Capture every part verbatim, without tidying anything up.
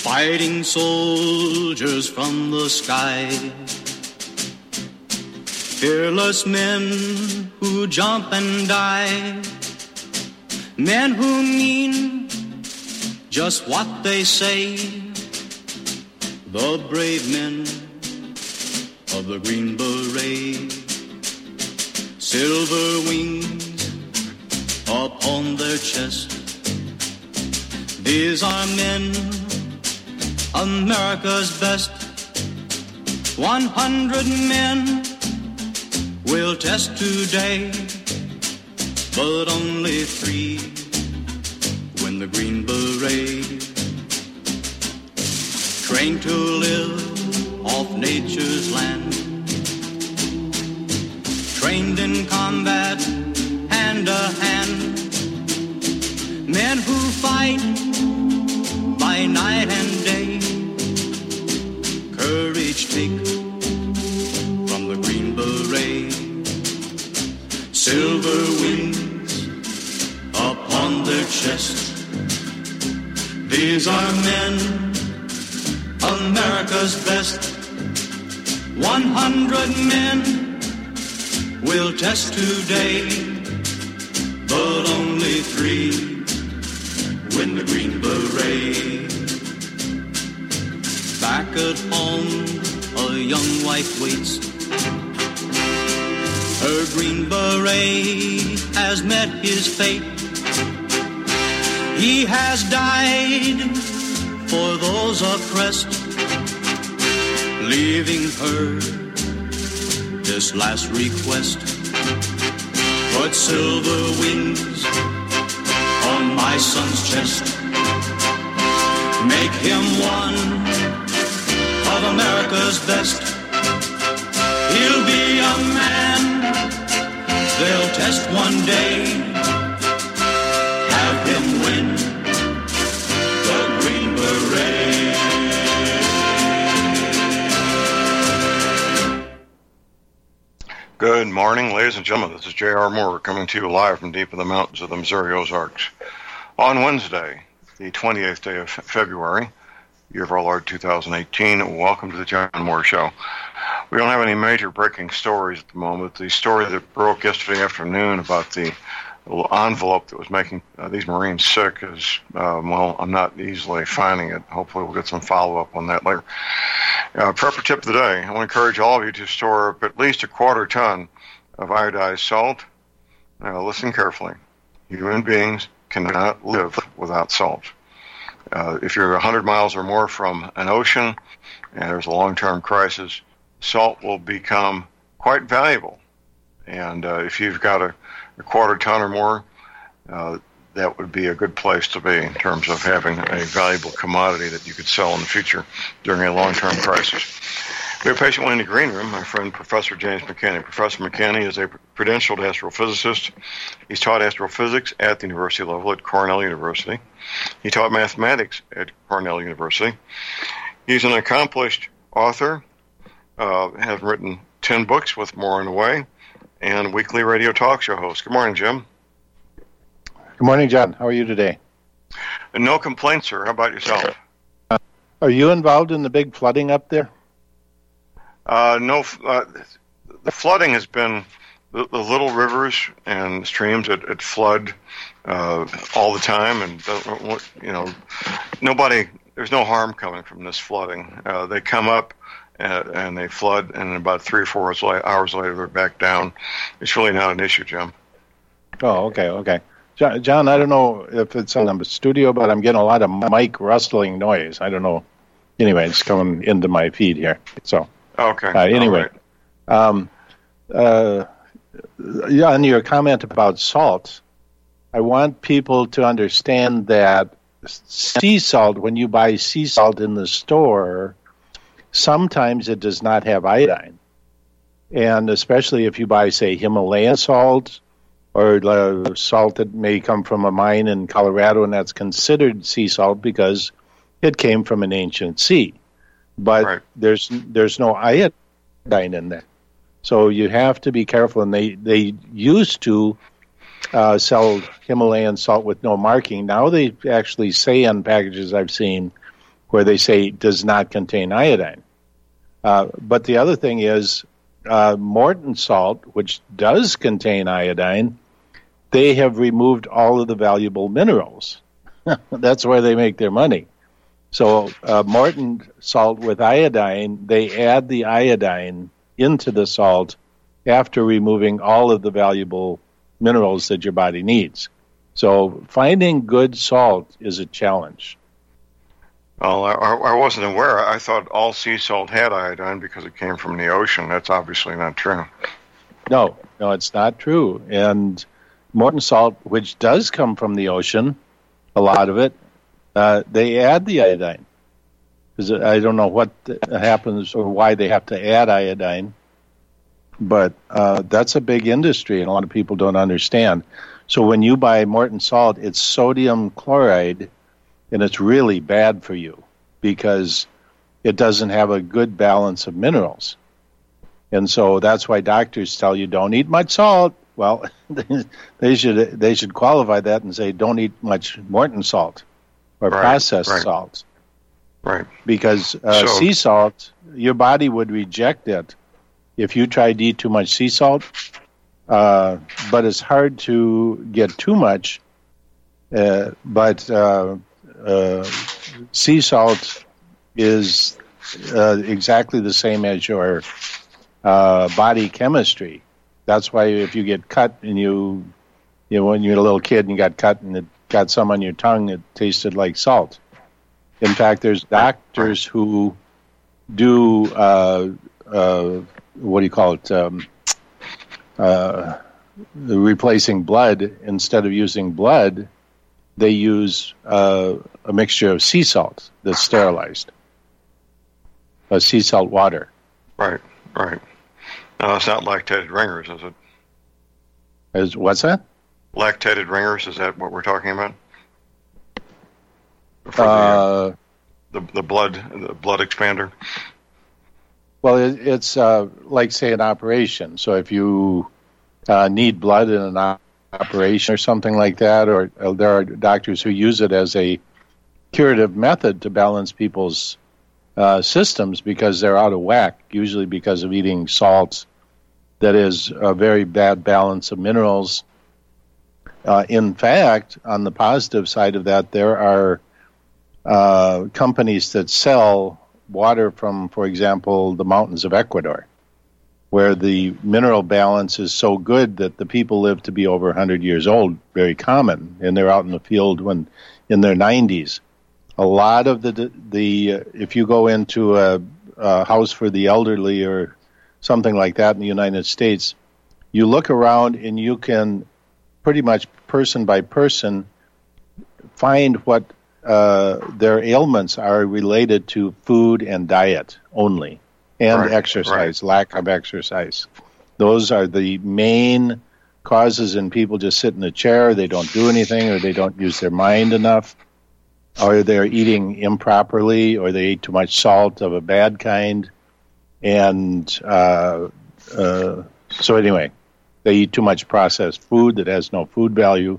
fighting soldiers from the sky. Fearless men who jump and die. Men who mean just what they say. The brave men of the Green Beret. Silver wings upon their chest. These are men, America's best. One hundred men will test today, but only three win the Green Beret. Trained to live off nature's land. Trained in combat, hand to hand. Men who fight by night and day. Courage take from the Green Beret. Silver wings upon their chest. These are men, America's best. One hundred men will test today, but only three win the Green Beret. Back at home, a young wife waits. Her Green Beret has met his fate. He has died for those oppressed, leaving her this last request. Put silver wings on my son's chest. Make him one of America's best. He'll be a man they'll test one day. Have him win the Green Beret. Good morning, ladies and gentlemen. This is J R. Moore coming to you live from deep in the mountains of the Missouri Ozarks. On Wednesday, the twenty-eighth day of February, year of our Lord two thousand eighteen, welcome to the John Moore Show. We don't have any major breaking stories at the moment. The story that broke yesterday afternoon about the little envelope that was making uh, these Marines sick is, um, well, I'm not easily finding it. Hopefully we'll get some follow-up on that later. Uh, prepper tip of the day. I want to encourage all of you to store up at least a quarter ton of iodized salt. Now, listen carefully. Human beings cannot live without salt. Uh, if you're one hundred miles or more from an ocean and there's a long-term crisis, salt will become quite valuable. And uh, if you've got a, a quarter ton or more, uh, that would be a good place to be in terms of having a valuable commodity that you could sell in the future during a long-term crisis. We have patiently in the green room, my friend Professor James McKinney. Professor McKinney is a credentialed astrophysicist. He's taught astrophysics at the university level at Cornell University. He taught mathematics at Cornell University. He's an accomplished author, uh, has written ten books with more on the way, and weekly radio talk show host. Good morning, Jim. Good morning, John. How are you today? And no complaints, sir. How about yourself? Uh, are you involved in the big flooding up there? Uh, no, uh, the flooding has been the, the little rivers and streams that, that flood uh, all the time, and uh, you know, nobody. There's no harm coming from this flooding. Uh, they come up and, and they flood, and about three or four hours later they're back down. It's really not an issue, Jim. Oh, okay, okay. John, John, I don't know if it's in the studio, but I'm getting a lot of mic rustling noise. I don't know. Anyway, it's coming into my feed here. So. Okay. Uh, anyway, right. um, uh, yeah, on your comment about salt, I want people to understand that sea salt, when you buy sea salt in the store, sometimes it does not have iodine. And especially if you buy, say, Himalayan salt or uh, salt that may come from a mine in Colorado, and that's considered sea salt because it came from an ancient sea. But right. there's there's no iodine in there. So you have to be careful. And they, they used to uh, sell Himalayan salt with no marking. Now they actually say on packages I've seen where they say does not contain iodine. Uh, but the other thing is uh, Morton salt, which does contain iodine, they have removed all of the valuable minerals. That's where they make their money. So uh, Morton salt with iodine, they add the iodine into the salt after removing all of the valuable minerals that your body needs. So finding good salt is a challenge. Well, I, I wasn't aware. I thought all sea salt had iodine because it came from the ocean. That's obviously not true. No, no, it's not true. And Morton salt, which does come from the ocean, a lot of it, uh, they add the iodine. Because I don't know what happens or why they have to add iodine, but uh, that's a big industry, and a lot of people don't understand. So when you buy Morton salt, it's sodium chloride, and it's really bad for you because it doesn't have a good balance of minerals. And so that's why doctors tell you don't eat much salt. Well, they should they should qualify that and say don't eat much Morton salt or right, processed right. salt. Right. Because uh, so, sea salt, your body would reject it if you tried to eat too much sea salt. Uh, but it's hard to get too much. Uh, but uh, uh, sea salt is uh, exactly the same as your uh, body chemistry. That's why if you get cut and you, you know, when you're a little kid and you got cut and it got some on your tongue, it tasted like salt. In fact, there's doctors who do, uh, uh, what do you call it, um, uh, replacing blood. Instead of using blood, they use uh, a mixture of sea salt that's sterilized, uh, sea salt water. Right, right. No, it's not lactated ringers, is it? Is, what's that? Lactated ringers, is that what we're talking about? For Uh, the, the the blood the blood expander. well, it, it's uh, like, say, an operation. So if you uh, need blood in an op- operation or something like that, or uh, there are doctors who use it as a curative method to balance people's uh, systems because they're out of whack, usually because of eating salts. That is a very bad balance of minerals. Uh, in fact, on the positive side of that, there are Uh, companies that sell water from, for example, the mountains of Ecuador, where the mineral balance is so good that the people live to be over one hundred years old, very common, and they're out in the field when in their nineties. A lot of the, the uh, if you go into a, a house for the elderly or something like that in the United States, you look around and you can pretty much person by person find what Uh, their ailments are related to food and diet only, and right, exercise, right. lack of exercise. Those are the main causes in people just sit in a chair, they don't do anything, or they don't use their mind enough, or they're eating improperly, or they eat too much salt of a bad kind. And uh, uh, so anyway, they eat too much processed food that has no food value.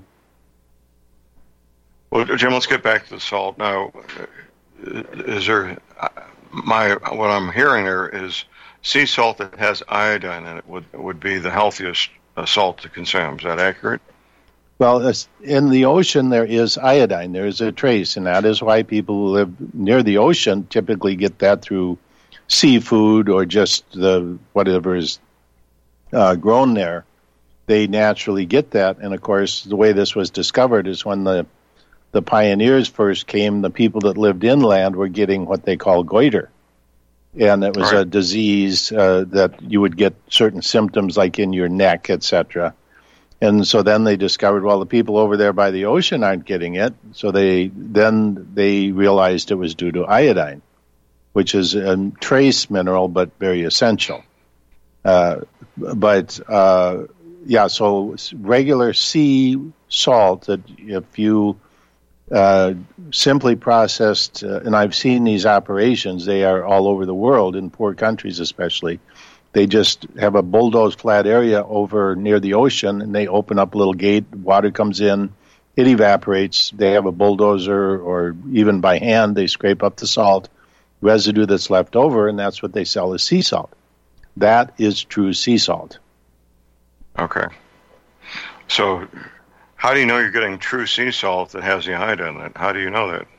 Well, Jim, let's get back to the salt now. Is there my what I'm hearing there is sea salt that has iodine in it would would be the healthiest uh, salt to consume. Is that accurate? Well, in the ocean there is iodine. There is a trace, and that is why people who live near the ocean typically get that through seafood or just the whatever is uh, grown there. They naturally get that, and of course, the way this was discovered is when the the pioneers first came, the people that lived inland were getting what they call goiter. And it was right. a disease uh, that you would get certain symptoms like in your neck, et cetera. And so then they discovered, well, the people over there by the ocean aren't getting it. So they then they realized it was due to iodine, which is a trace mineral but very essential. Uh, but, uh, yeah, so regular sea salt, that if you Uh, simply processed, uh, and I've seen these operations, they are all over the world, in poor countries especially. They just have a bulldozed flat area over near the ocean, and they open up a little gate, water comes in, it evaporates. They have a bulldozer, or even by hand, they scrape up the salt residue that's left over, and that's what they sell as sea salt. That is true sea salt. Okay. So how do you know you're getting true sea salt that has the iodine in it? How do you know that?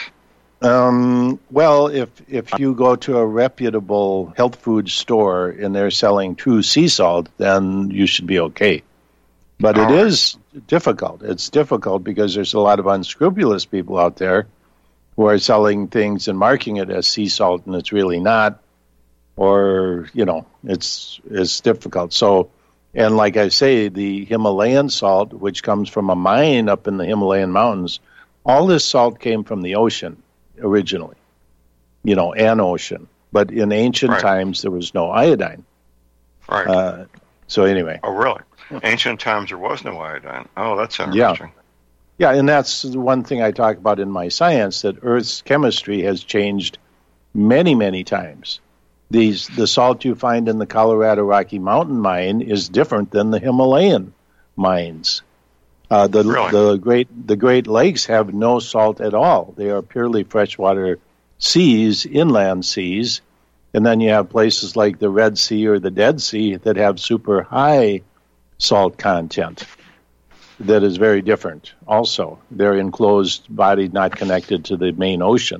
Um, well, if if you go to a reputable health food store and they're selling true sea salt, then you should be okay. But All it right. is difficult. It's difficult because there's a lot of unscrupulous people out there who are selling things and marking it as sea salt, and it's really not. Or, you know, it's it's difficult. So, and like I say, the Himalayan salt, which comes from a mine up in the Himalayan mountains, all this salt came from the ocean originally, you know, an ocean. But in ancient right. times, there was no iodine. Right. Uh, so anyway. Oh, really? Ancient times, there was no iodine. Oh, that's interesting. Yeah. Yeah, and that's the one thing I talk about in my science, that Earth's chemistry has changed many, many times. These the salt you find in the Colorado Rocky Mountain mine is different than the Himalayan mines. Uh, the really? the Great the Great Lakes have no salt at all. They are purely freshwater seas, inland seas, and then you have places like the Red Sea or the Dead Sea that have super high salt content. That is very different. Also, they're enclosed bodies not connected to the main ocean.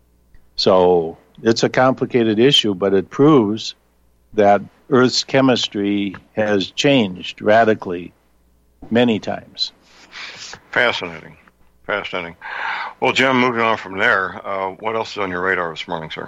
So it's a complicated issue, but it proves that Earth's chemistry has changed radically many times. Fascinating. Fascinating. Well, Jim, moving on from there, uh, what else is on your radar this morning, sir?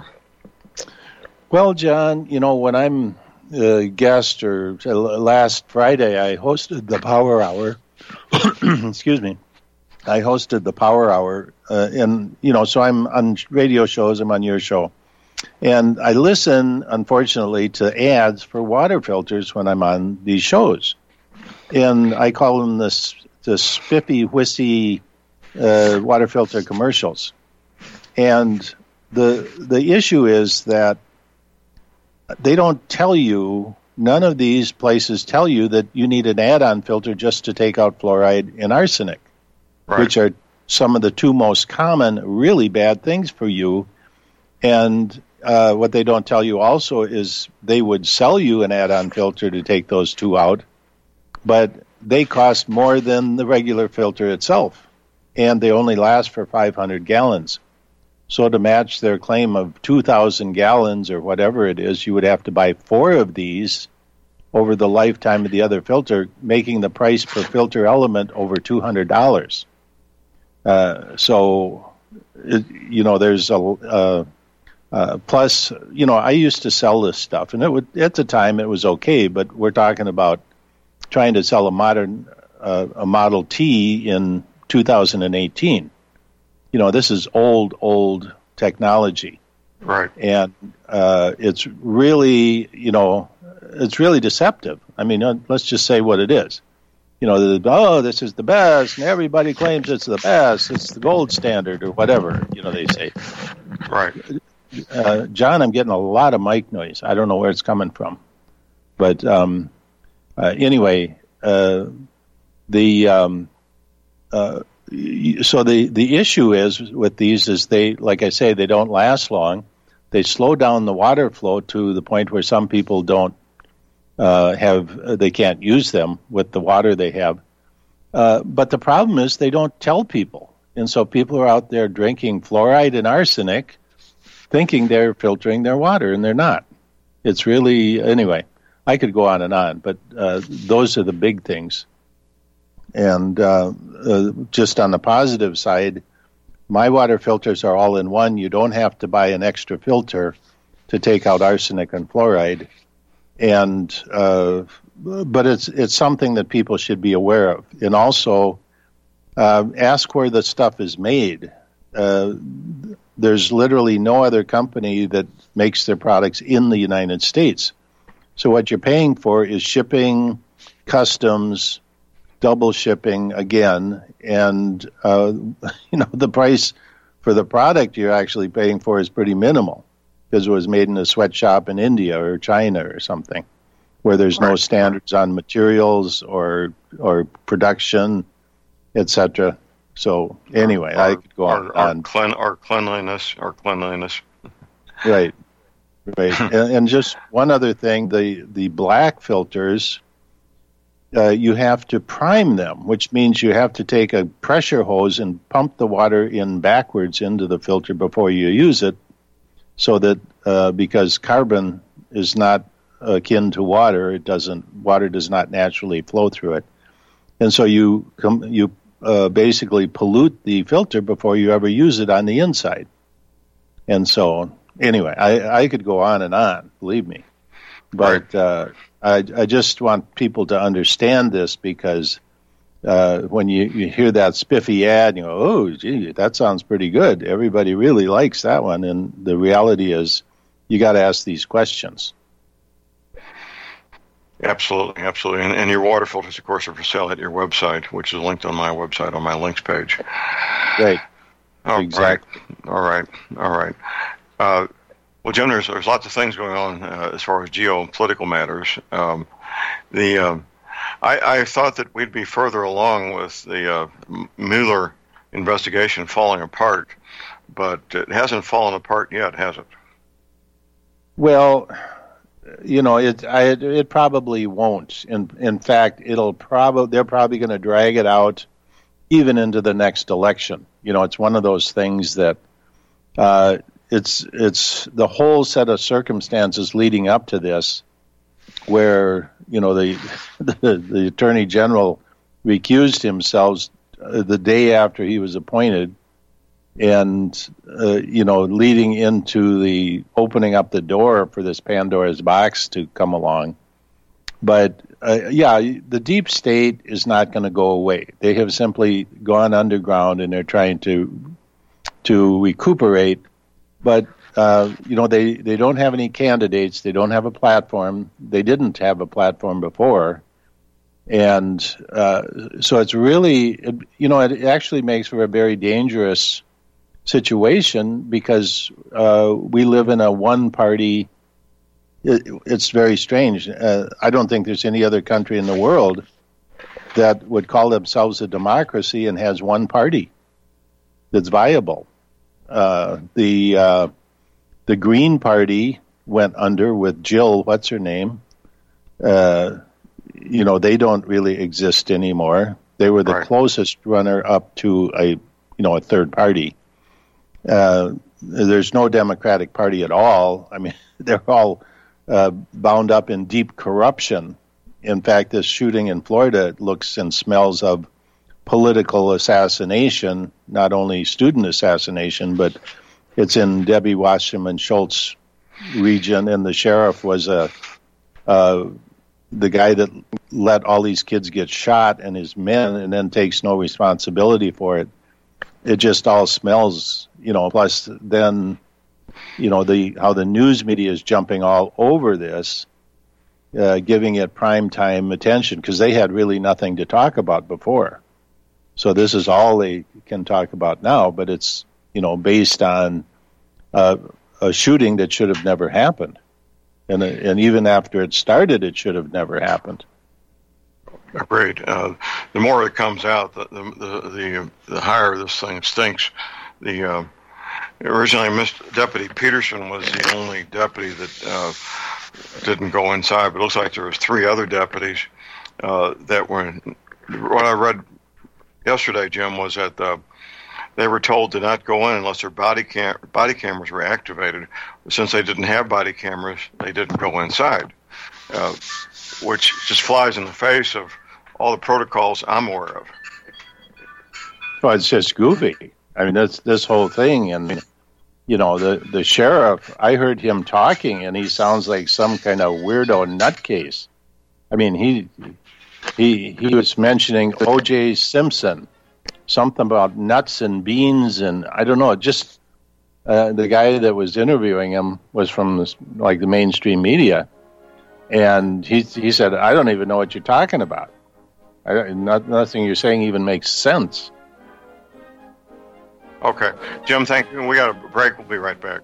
Well, John, you know, when I'm a guest, or uh, last Friday I hosted the Power Hour. Excuse me. I hosted the Power Hour, uh, and, you know, so I'm on radio shows, I'm on your show. And I listen, unfortunately, to ads for water filters when I'm on these shows. And I call them the, the spiffy, whissy uh, water filter commercials. And the the issue is that they don't tell you, none of these places tell you that you need an add-on filter just to take out fluoride and arsenic, right. which are some of the two most common really bad things for you. And uh, what they don't tell you also is they would sell you an add-on filter to take those two out, but they cost more than the regular filter itself, and they only last for five hundred gallons. So to match their claim of two thousand gallons or whatever it is, you would have to buy four of these over the lifetime of the other filter, making the price per filter element over two hundred dollars. Uh, so, it, you know, there's a... Uh, Uh, plus, you know, I used to sell this stuff, and it would, at the time it was okay, but we're talking about trying to sell a modern uh, a Model T in two thousand eighteen. You know, this is old, old technology. Right. And uh, it's really, you know, it's really deceptive. I mean, uh, let's just say what it is. You know, the, oh, this is the best, and everybody claims it's the best, it's the gold standard, or whatever, you know, they say. Right. Uh, John, I'm getting a lot of mic noise. I don't know where it's coming from. But um, uh, anyway, uh, the um, uh, so the, the issue is with these is they, like I say, they don't last long. They slow down the water flow to the point where some people don't uh, have, they can't use them with the water they have. Uh, but the problem is they don't tell people. And so people are out there drinking fluoride and arsenic, thinking they're filtering their water, and they're not. It's really, anyway, I could go on and on, but uh, those are the big things. And uh, uh, just on the positive side, my water filters are all in one. You don't have to buy an extra filter to take out arsenic and fluoride. And uh, but it's it's something that people should be aware of. And also, uh, ask where the stuff is made. Uh, there's literally no other company that makes their products in the United States. So what you're paying for is shipping, customs, double shipping again, and uh, you know, the price for the product you're actually paying for is pretty minimal because it was made in a sweatshop in India or China or something, where there's no standards on materials or or production. et cetera. So anyway, our, I could go our, on. Our, on. Clean, our cleanliness, our cleanliness. Right, right. and, and just one other thing, the, the black filters, uh, you have to prime them, which means you have to take a pressure hose and pump the water in backwards into the filter before you use it, so that uh, because carbon is not akin to water, it doesn't water does not naturally flow through it, and so you com- you uh, basically pollute the filter before you ever use it on the inside. And so anyway, I, I could go on and on, believe me, but right. uh, I I just want people to understand this, because uh, when you, you hear that spiffy ad, you go, oh, gee, that sounds pretty good. Everybody really likes that one, and the reality is, you got to ask these questions. Absolutely, absolutely. And, and your water filters, of course, are for sale at your website, which is linked on my website on my links page. Right. Oh, exactly. Right. All right. All right. Uh, well, Jim, there's, there's lots of things going on uh, as far as geopolitical matters. Um, the uh, I, I thought that we'd be further along with the uh, Mueller investigation falling apart, but it hasn't fallen apart yet, has it? Well, you know, it I, it probably won't. In in fact, it'll probably they're probably going to drag it out even into the next election. You know, it's one of those things that uh, it's it's the whole set of circumstances leading up to this, where you know the the, the Attorney General recused himself the day after he was appointed, and uh, you know, leading into the opening up the door for this Pandora's box to come along. But uh, yeah, the deep state is not going to go away. They have simply gone underground, and they're trying to to recuperate. But uh, you know, they, they don't have any candidates. They don't have a platform. They didn't have a platform before. And uh, so it's really, you know, it actually makes for a very dangerous situation, because uh, we live in a one-party. It, it's very strange. Uh, I don't think there's any other country in the world that would call themselves a democracy and has one party that's viable. Uh, the uh, the Green Party went under with Jill, what's her name? Uh, you know, they don't really exist anymore. They were the right. closest runner up to a, you know, a third party. Uh, there's no Democratic Party at all. I mean, they're all uh, bound up in deep corruption. In fact, this shooting in Florida looks and smells of political assassination, not only student assassination, but it's in Debbie Wasserman Schultz region, and the sheriff was a uh, the guy that let all these kids get shot and his men, and then takes no responsibility for it. It just all smells, you know, plus then, you know, the how the news media is jumping all over this, uh, giving it prime time attention, because they had really nothing to talk about before. So this is all they can talk about now, but it's, you know, based on uh, a shooting that should have never happened. And and even after it started, it should have never happened. Agreed. Uh, the more it comes out, the the the, the, the higher this thing stinks. The uh, originally, Mister Deputy Peterson was the only deputy that uh, didn't go inside, but it looks like there was three other deputies uh, that were. What I read yesterday, Jim, was that uh, they were told to not go in unless their body cam- body cameras were activated. Since they didn't have body cameras, they didn't go inside, uh, which just flies in the face of all the protocols I'm aware of. Well, it's just goofy. I mean, that's this whole thing. And, you know, the, the sheriff, I heard him talking, and he sounds like some kind of weirdo nutcase. I mean, he he he was mentioning O J Simpson, something about nuts and beans, and I don't know, just uh, the guy that was interviewing him was from this, like the mainstream media, and he he said, I don't even know what you're talking about. I, not, nothing you're saying even makes sense. Okay. Jim, thank you. We got a break. We'll be right back.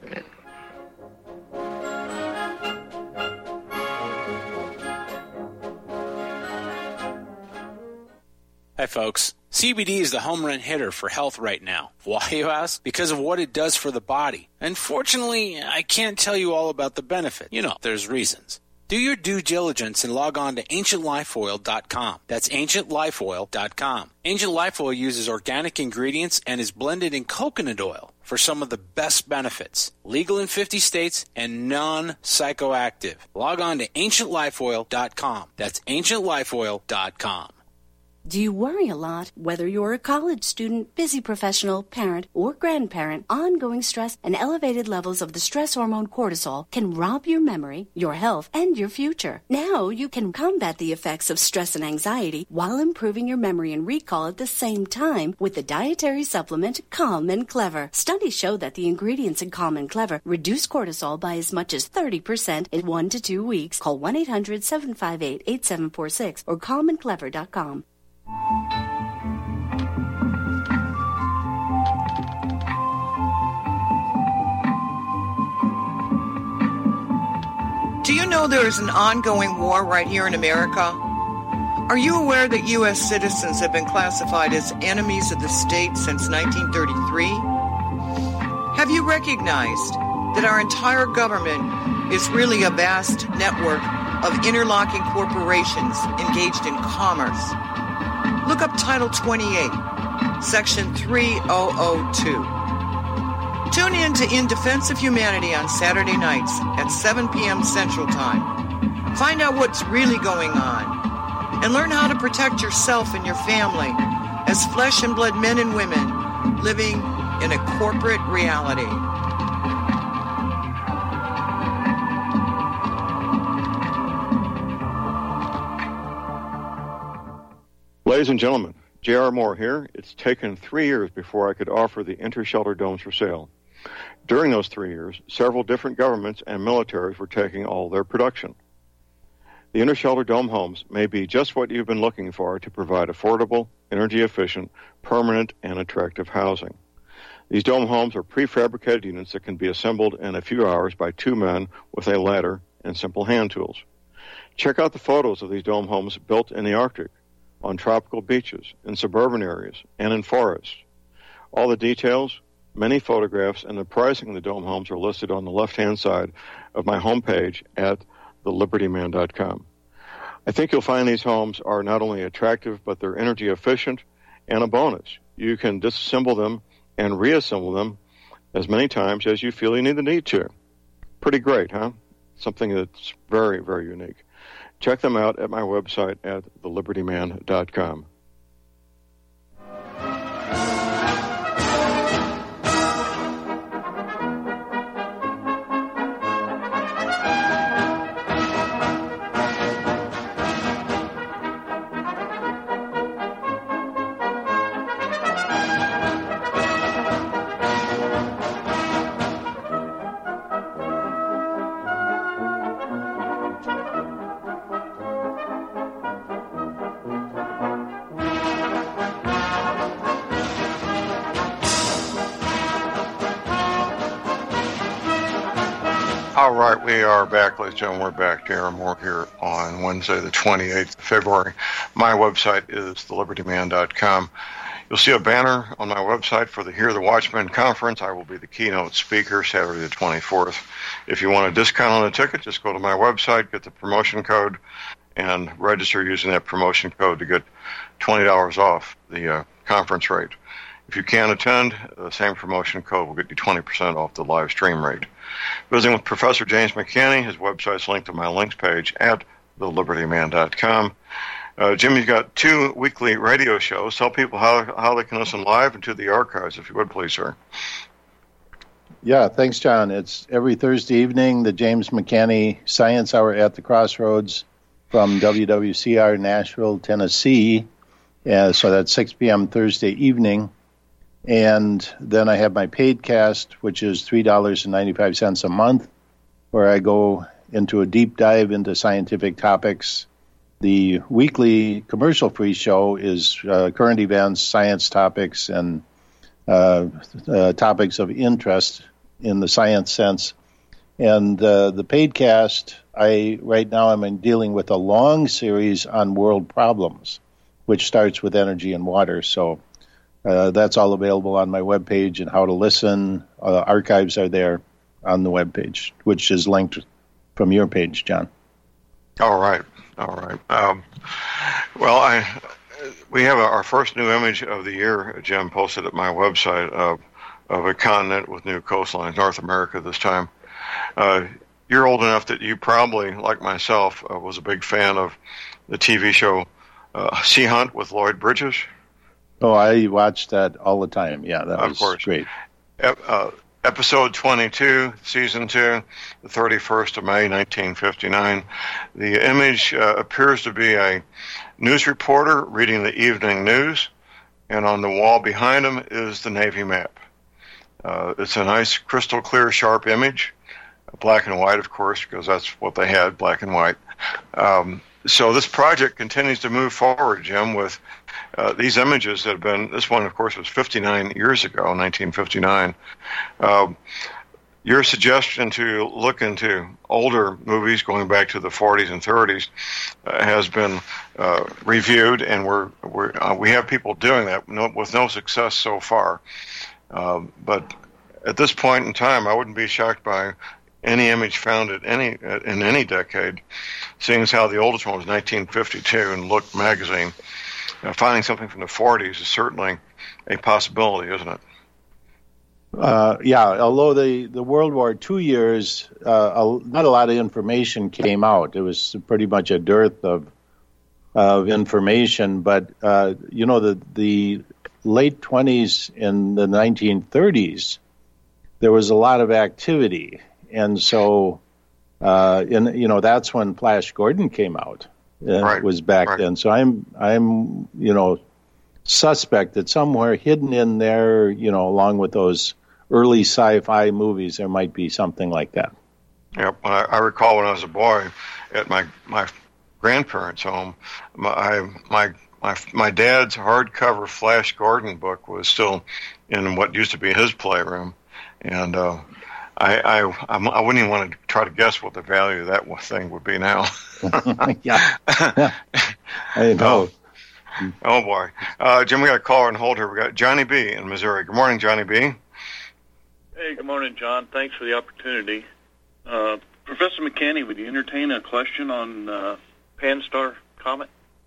Hi, folks. C B D is the home run hitter for health right now. Why, you ask? Because of what it does for the body. Unfortunately, I can't tell you all about the benefit. You know, there's reasons. Do your due diligence and log on to ancient life oil dot com. That's ancient life oil dot com. Ancient Life Oil uses organic ingredients and is blended in coconut oil for some of the best benefits. Legal in fifty states and non-psychoactive. Log on to ancient life oil dot com. That's ancient life oil dot com. Do you worry a lot? Whether you're a college student, busy professional, parent, or grandparent, ongoing stress and elevated levels of the stress hormone cortisol can rob your memory, your health, and your future. Now you can combat the effects of stress and anxiety while improving your memory and recall at the same time with the dietary supplement Calm and Clever. Studies show that the ingredients in Calm and Clever reduce cortisol by as much as thirty percent in one to two weeks. Call one eight hundred seven five eight eight seven four six or calm and clever dot com. Do you know there is an ongoing war right here in America? Are you aware that U S citizens have been classified as enemies of the state since nineteen thirty-three? Have you recognized that our entire government is really a vast network of interlocking corporations engaged in commerce? Look up Title twenty-eight, Section three thousand two. Tune in to In Defense of Humanity on Saturday nights at seven p.m. Central Time. Find out what's really going on and learn how to protect yourself and your family as flesh and blood men and women living in a corporate reality. Ladies and gentlemen, J R. Moore here. It's taken three years before I could offer the Intershelter domes for sale. During those three years, several different governments and militaries were taking all their production. The Intershelter dome homes may be just what you've been looking for to provide affordable, energy-efficient, permanent, and attractive housing. These dome homes are prefabricated units that can be assembled in a few hours by two men with a ladder and simple hand tools. Check out the photos of these dome homes built in the Arctic, on tropical beaches, in suburban areas, and in forests. All the details, many photographs, and the pricing of the dome homes are listed on the left-hand side of my homepage at the liberty man dot com. I think you'll find these homes are not only attractive, but they're energy efficient, and a bonus. You can disassemble them and reassemble them as many times as you feel you need the need to. Pretty great, huh? Something that's very, very unique. Check them out at my website at the liberty man dot com. All right, we are back, ladies and gentlemen. We're back. J R. Moore here on Wednesday, the twenty-eighth of February. My website is the liberty man dot com. You'll see a banner on my website for the Hear the Watchmen conference. I will be the keynote speaker Saturday the twenty-fourth. If you want a discount on the ticket, just go to my website, get the promotion code, and register using that promotion code to get twenty dollars off the uh, conference rate. If you can't attend, the same promotion code will get you twenty percent off the live stream rate. Visiting with Professor James McCanney, his website's linked to my links page at the liberty man dot com. Uh, Jim, you've got two weekly radio shows. Tell people how, how they can listen live and to the archives, if you would, please, sir. Yeah, thanks, John. It's every Thursday evening, the James McCanney Science Hour at the Crossroads from W W C R Nashville, Tennessee. Uh, so that's six p.m. Thursday evening. And then I have my paid cast, which is three dollars and ninety-five cents a month, where I go into a deep dive into scientific topics. The weekly commercial-free show is uh, current events, science topics, and uh, uh, topics of interest in the science sense. And uh, the paid cast, I right now I'm dealing with a long series on world problems, which starts with energy and water. So uh, that's all available on my webpage, and how to listen. Uh, archives are there on the webpage, which is linked from your page, John. All right. All right. Um, well, I we have our first new image of the year, Jim, posted at my website of, of a continent with new coastlines, North America this time. Uh, you're old enough that you probably, like myself, uh, was a big fan of the T V show uh, Sea Hunt with Lloyd Bridges. Oh, I watched that all the time. Yeah, that was of course. great. Ep- uh, episode twenty-two, season two, the thirty-first of May, nineteen fifty-nine. The image uh, appears to be a news reporter reading the evening news, and on the wall behind him is the Navy map. Uh, it's a nice, crystal clear, sharp image, black and white, of course, because that's what they had, black and white. Um, so this project continues to move forward, Jim, with uh, these images that have been, this one, of course, was fifty-nine years ago, nineteen fifty-nine. Um, your suggestion to look into older movies going back to the forties and thirties uh, has been uh, reviewed, and we're, we're uh, we have people doing that no, with no success so far. Uh, but at this point in time, I wouldn't be shocked by any image found at any in any decade, seeing as how the oldest one was nineteen fifty-two in Look magazine. Uh, finding something from the forties is certainly a possibility, isn't it? Uh, yeah, although the, the World War Two years, uh, a, not a lot of information came out. It was pretty much a dearth of of information. But uh, you know, the the late twenties and the nineteen thirties, there was a lot of activity, and so uh, in you know that's when Flash Gordon came out. Uh, right. It was back right. then. So I'm I'm you know suspect that somewhere hidden in there, you know, along with those early sci-fi movies, there might be something like that. Yep. I, I recall when I was a boy at my my grandparents' home, my my my my dad's hardcover Flash Gordon book was still in what used to be his playroom, and uh, I I I'm, I wouldn't even want to try to guess what the value of that thing would be now. Yeah, I know. Oh, oh boy, uh, Jim, we got a caller on hold here. We got Johnny B in Missouri. Good morning, Johnny B. Hey, good morning, John. Thanks for the opportunity. Uh, Professor McCanney, would you entertain a question on uh, Pan-STAR Comet?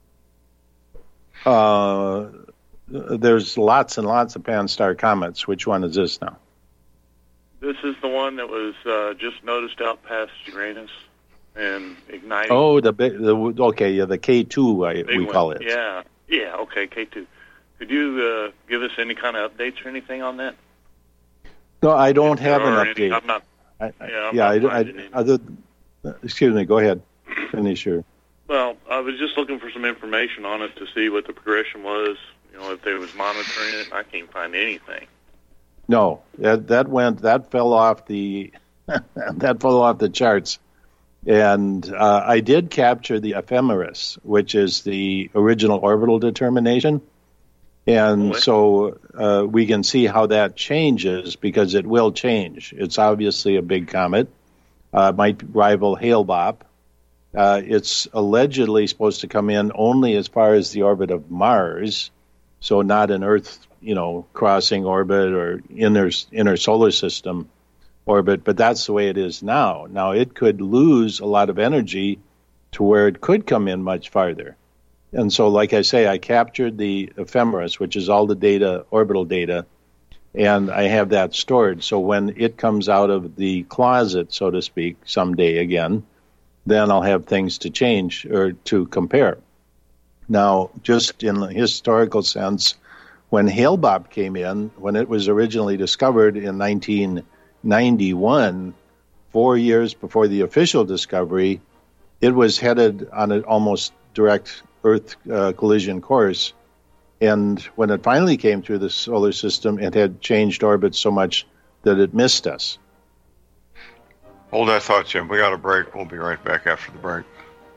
Uh, there's lots and lots of Pan-STAR comets. Which one is this now? This is the one that was uh, just noticed out past Uranus and igniting. Oh, the big, the okay, yeah, the K two, I, we one. call it. Yeah, yeah, okay, K two. Could you uh, give us any kind of updates or anything on that? No, I don't have an Or any- update. I'm not. I, I, Yeah, I'm yeah, not I, I, finding any. other, excuse me, go ahead. Finish your. Well, I was just looking for some information on it to see what the progression was. You know, if they was monitoring it. I can't find anything. No, that that went that fell off the that fell off the charts, and uh, I did capture the ephemeris, which is the original orbital determination, and Really? so uh, we can see how that changes because it will change. It's obviously a big comet, uh, might rival Hale-Bopp. Uh, it's allegedly supposed to come in only as far as the orbit of Mars, so not an Earth, you know, crossing orbit or inner inner solar system orbit, but that's the way it is now. Now, it could lose a lot of energy to where it could come in much farther. And so, like I say, I captured the ephemeris, which is all the data, orbital data, and I have that stored. So when it comes out of the closet, so to speak, someday again, then I'll have things to change or to compare. Now, just in the historical sense, when Hale-Bopp came in, when it was originally discovered in nineteen ninety-one, four years before the official discovery, it was headed on an almost direct Earth uh, collision course. And when it finally came through the solar system, it had changed orbit so much that it missed us. Hold that thought, Jim. We got a break. We'll be right back after the break.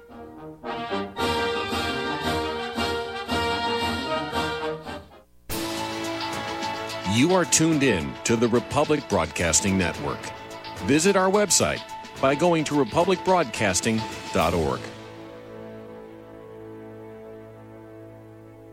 You are tuned in to the Republic Broadcasting Network. Visit our website by going to republic broadcasting dot org.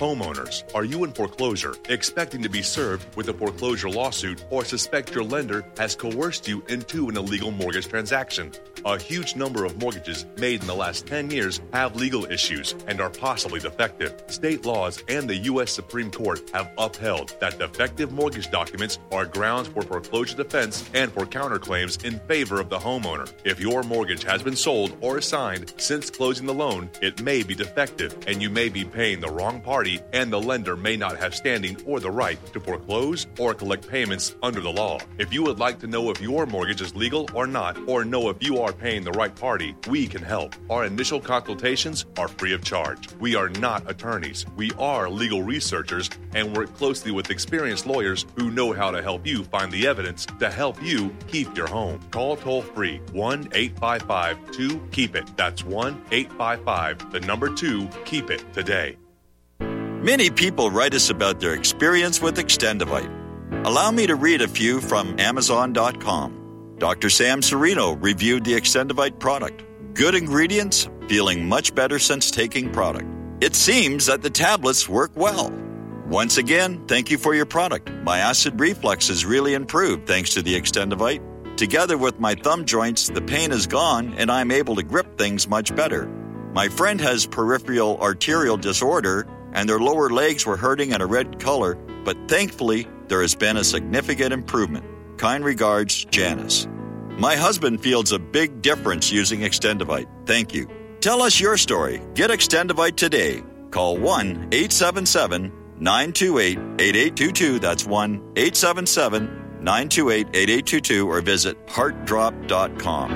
Homeowners, are you in foreclosure, expecting to be served with a foreclosure lawsuit, or suspect your lender has coerced you into an illegal mortgage transaction? A huge number of mortgages made in the last ten years have legal issues and are possibly defective. State laws and the U S Supreme Court have upheld that defective mortgage documents are grounds for foreclosure defense and for counterclaims in favor of the homeowner. If your mortgage has been sold or assigned since closing the loan, it may be defective and you may be paying the wrong party, and the lender may not have standing or the right to foreclose or collect payments under the law. If you would like to know if your mortgage is legal or not, or know if you are paying the right party, we can help. Our initial consultations are free of charge. We are not attorneys. We are legal researchers and work closely with experienced lawyers who know how to help you find the evidence to help you keep your home. Call toll free one eight five five two keep it. That's one eight five five, the number two, keep it today. Many people write us about their experience with Extendivite. Allow me to read a few from Amazon dot com. Doctor Sam Serino reviewed the Extendivite product. Good ingredients, feeling much better since taking product. It seems that the tablets work well. Once again, thank you for your product. My acid reflux has really improved thanks to the Extendivite. Together with my thumb joints, the pain is gone and I'm able to grip things much better. My friend has peripheral arterial disorder and their lower legs were hurting in a red color, but thankfully there has been a significant improvement. Kind regards, Janice. My husband feels a big difference using Extendivite. Thank you. Tell us your story. Get Extendivite today. Call one eight seven seven nine two eight eight eight two two. That's one eight seven seven nine two eight eight eight two two or visit heart drop dot com.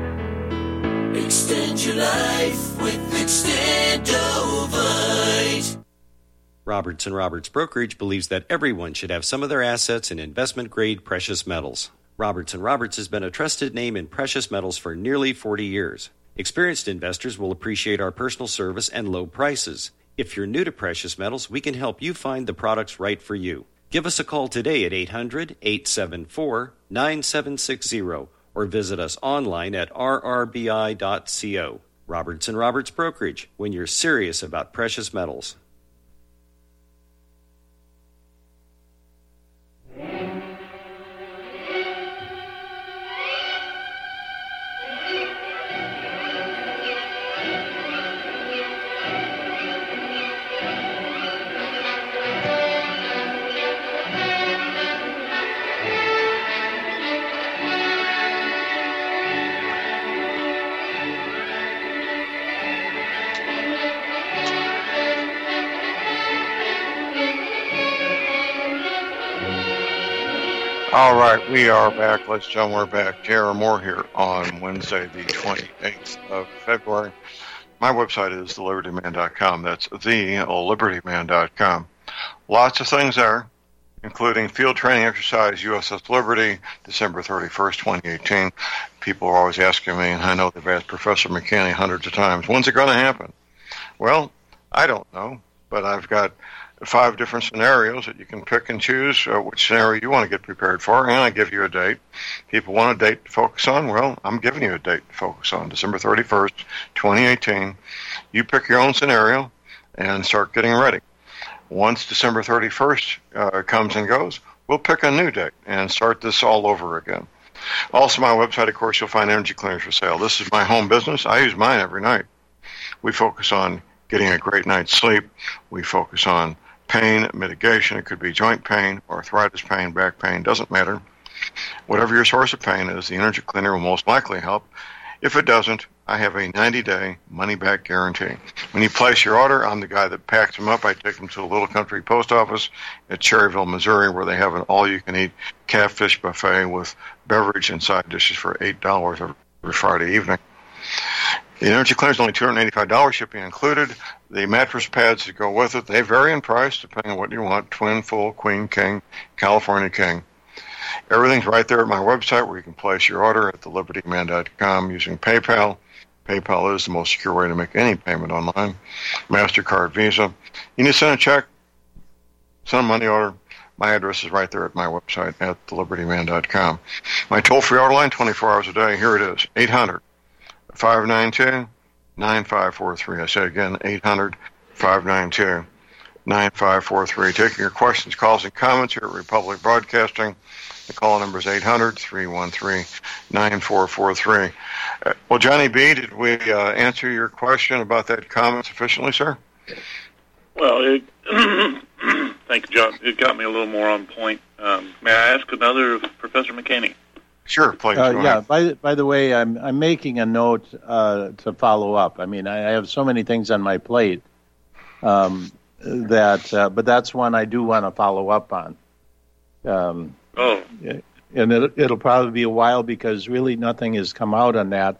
Extend your life with Extendovite. Roberts and Roberts Brokerage believes that everyone should have some of their assets in investment-grade precious metals. Roberts and Roberts has been a trusted name in precious metals for nearly forty years. Experienced investors will appreciate our personal service and low prices. If you're new to precious metals, we can help you find the products right for you. Give us a call today at eight hundred, eight seven four, nine seven six zero or visit us online at r r b i dot co. Roberts and Roberts Brokerage, when you're serious about precious metals. All right, we are back. Let's jump. We're back. J R Moore here on Wednesday, the twenty-eighth of February. My website is the liberty man dot com. That's the liberty man dot com. Lots of things there, including field training exercise, U S S Liberty, December thirty-first, twenty eighteen. People are always asking me, and I know they've asked Professor McKinney hundreds of times, when's it going to happen? Well, I don't know, but I've got five different scenarios that you can pick and choose uh, which scenario you want to get prepared for, and I give you a date. People want a date to focus on. Well, I'm giving you a date to focus on, December thirty-first, twenty eighteen. You pick your own scenario and start getting ready. Once December thirty-first uh, comes and goes, we'll pick a new date and start this all over again. Also, my website, of course, you'll find energy cleaners for sale. This is my home business. I use mine every night. We focus on getting a great night's sleep. We focus on pain mitigation. It could be joint pain, arthritis pain, back pain, doesn't matter. Whatever your source of pain is, the energy cleaner will most likely help. If it doesn't, I have a ninety-day money-back guarantee. When you place your order, I'm the guy that packs them up. I take them to a little country post office at Cherryville, Missouri, where they have an all-you-can-eat catfish buffet with beverage and side dishes for eight dollars every Friday evening. The energy cleaner is only two hundred eighty-five dollars, shipping included. The mattress pads that go with it, they vary in price depending on what you want, twin, full, queen, king, California king. Everything's right there at my website where you can place your order at the liberty man dot com using PayPal. PayPal is the most secure way to make any payment online. MasterCard, Visa. You need to send a check, send a money order. My address is right there at my website at the liberty man dot com. My toll-free order line, twenty-four hours a day, here it is, eight hundred, five nine two, nine five four three. I say again, eight hundred, five nine two, nine five four three. Taking your questions, calls, and comments here at Republic Broadcasting. The call number is eight hundred, three one three, nine four four three. Uh, well, Johnny B., did we uh, answer your question about that comment sufficiently, sir? Well, it, thank you, John. It got me a little more on point. Um, may I ask another of Professor McKinney? Sure, please. Uh, go yeah. ahead. By by the way, I'm I'm making a note uh, to follow up. I mean, I have so many things on my plate um, that, uh, but that's one I do want to follow up on. Um, oh. And it, it'll probably be a while because really nothing has come out on that.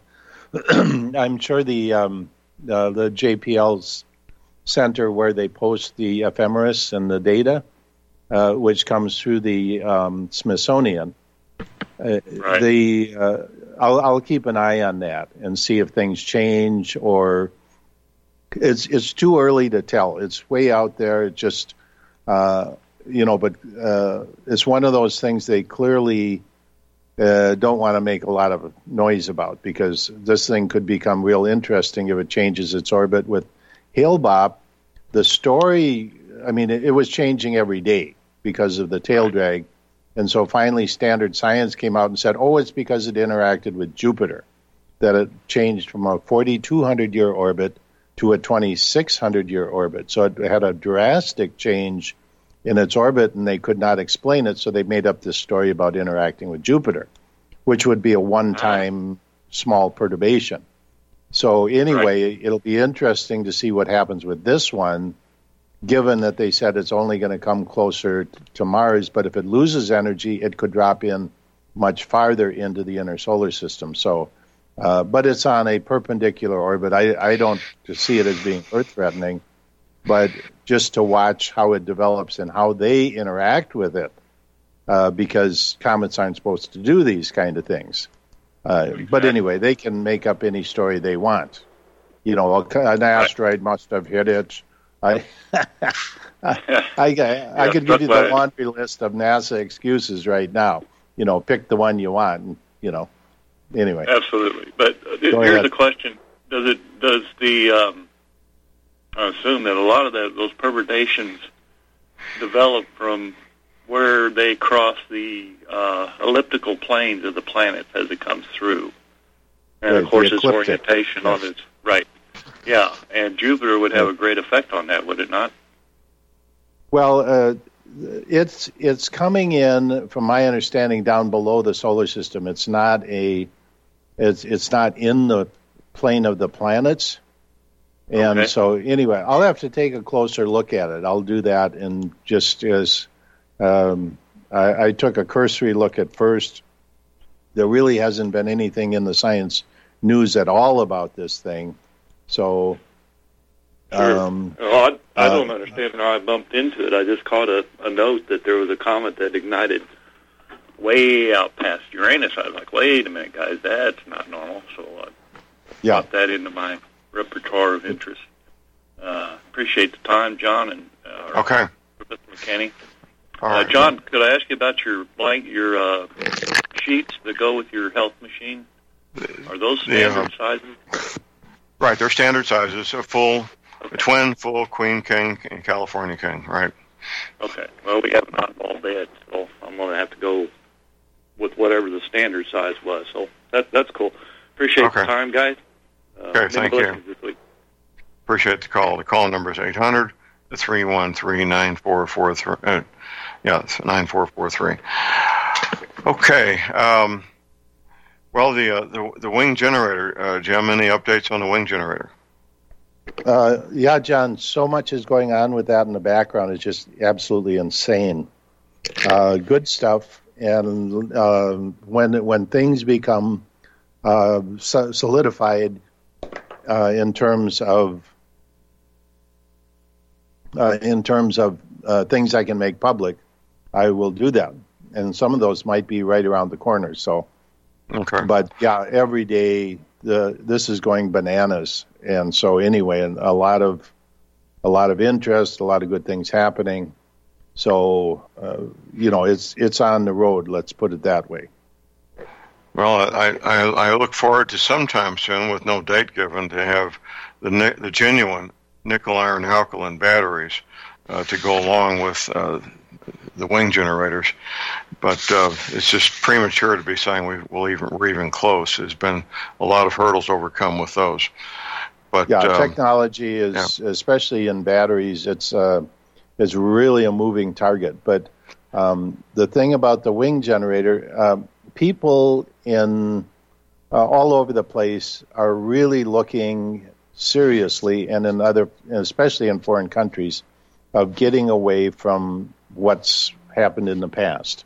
I'm sure the um, uh, the J P L's center where they post the ephemeris and the data, uh, which comes through the um, Smithsonian. Uh, right. The uh, I'll, I'll keep an eye on that and see if things change, or it's it's too early to tell. It's way out there. It just uh, you know, but uh, it's one of those things they clearly uh, don't want to make a lot of noise about, because this thing could become real interesting if it changes its orbit. With Hale-Bopp, the story, I mean, it, it was changing every day because of the tail drag. And so finally Standard Science came out and said, oh, it's because it interacted with Jupiter, that it changed from a forty-two hundred year orbit to a twenty-six hundred year orbit. So it had a drastic change in its orbit, and they could not explain it, so they made up this story about interacting with Jupiter, which would be a one-time small perturbation. So anyway, right. It'll be interesting to see what happens with this one, given that they said it's only going to come closer t- to Mars, but if it loses energy, it could drop in much farther into the inner solar system. So, uh, but it's on a perpendicular orbit. I, I don't see it as being Earth-threatening, but just to watch how it develops and how they interact with it, uh, because comets aren't supposed to do these kind of things. Uh, exactly. But anyway, they can make up any story they want. You know, an asteroid must have hit it. I, I, I, I could give you the laundry list of NASA excuses right now. You know, pick the one you want. And, you know, anyway. Absolutely. But uh, here's ahead. the question: Does it? Does the? Um, I assume that a lot of that, those perturbations develop from where they cross the uh, elliptical planes of the planets as it comes through, and right, of course its ecliptic. orientation yes. on its right. Yeah, and Jupiter would have a great effect on that, would it not? Well, uh, it's it's coming in, from my understanding, down below the solar system. It's not a, it's it's not in the plane of the planets, and okay. so anyway, I'll have to take a closer look at it. I'll do that, and just as um, I, I took a cursory look at first, there really hasn't been anything in the science news at all about this thing. So, sure. um, well, I, I don't uh, understand how I bumped into it. I just caught a, a note that there was a comet that ignited way out past Uranus. I was like, wait a minute, guys, that's not normal. So I yeah. brought that into my repertoire of interest. Uh, appreciate the time, John, and uh, okay. Professor McKinney. All right. Uh, John, could I ask you about your blank, your uh, sheets that go with your health machine? Are those standard yeah. sizes? Right, they're standard sizes, a full, Okay. a twin, full, queen, king, and California king, right? Okay. Well, we have an oddball bed, so I'm going to have to go with whatever the standard size was. So that that's cool. Appreciate okay. the time, guys. Uh, okay, thank you. This week. Appreciate the call. The call number is eight hundred, three one three, nine four four three. Uh, yeah, it's nine four four three. Okay. Um, well, the, uh, the the wing generator, uh, Jim, any updates on the wing generator? Uh, yeah, John, so much is going on with that in the background. It's just absolutely insane. Uh, good stuff. And uh, when when things become uh, solidified uh, in terms of uh, in terms of uh, things I can make public, I will do that. And some of those might be right around the corner. So, okay. But yeah, every day the this is going bananas. And so anyway, and a lot of a lot of interest, a lot of good things happening. So uh, you know, it's it's on the road. Let's put it that way. Well, I, I I look forward to sometime soon, with no date given, to have the the genuine nickel iron alkaline batteries uh, to go along with uh, the wing generators. But uh, it's just premature to be saying we will even we're even close. There's been a lot of hurdles overcome with those. But yeah, um, technology is, yeah. especially in batteries, it's uh, is really a moving target. But um, the thing about the wing generator, uh, people in uh, all over the place are really looking seriously, and in other, especially in foreign countries, of getting away from what's happened in the past.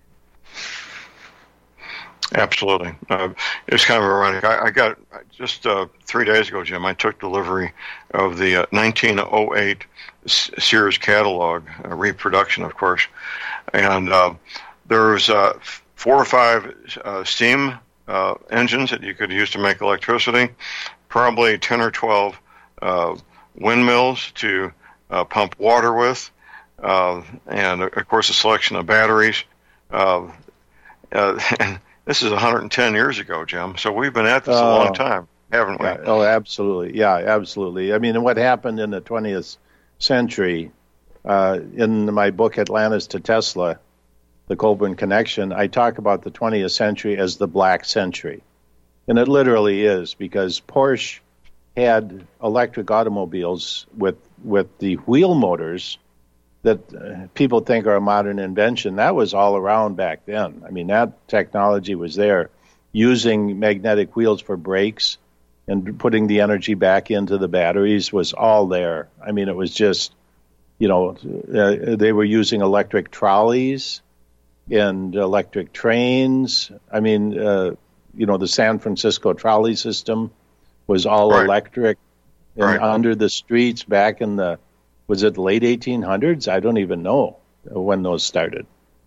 Absolutely. Uh, it's kind of ironic. I, I got, just uh, three days ago, Jim, I took delivery of the uh, nineteen oh eight Sears catalog, uh, reproduction, of course. And uh, there's uh, four or five uh, steam uh, engines that you could use to make electricity, probably ten or twelve uh, windmills to uh, pump water with, uh, and, of course, a selection of batteries. Uh, uh, and this is one hundred ten years ago, Jim, so we've been at this uh, a long time, haven't we? Yeah, oh, absolutely. Yeah, absolutely. I mean, what happened in the twentieth century, uh, in my book, Atlantis to Tesla, The Colburn Connection, I talk about the twentieth century as the black century. And it literally is, because Porsche had electric automobiles with, with the wheel motors that uh, people think are a modern invention. That was all around back then. I mean, that technology was there. Using magnetic wheels for brakes and putting the energy back into the batteries was all there. I mean, it was just, you know, uh, they were using electric trolleys and electric trains. I mean, uh, you know, the San Francisco trolley system was all right. electric. And right. under the streets back in the, was it late eighteen hundreds? I don't even know when those started.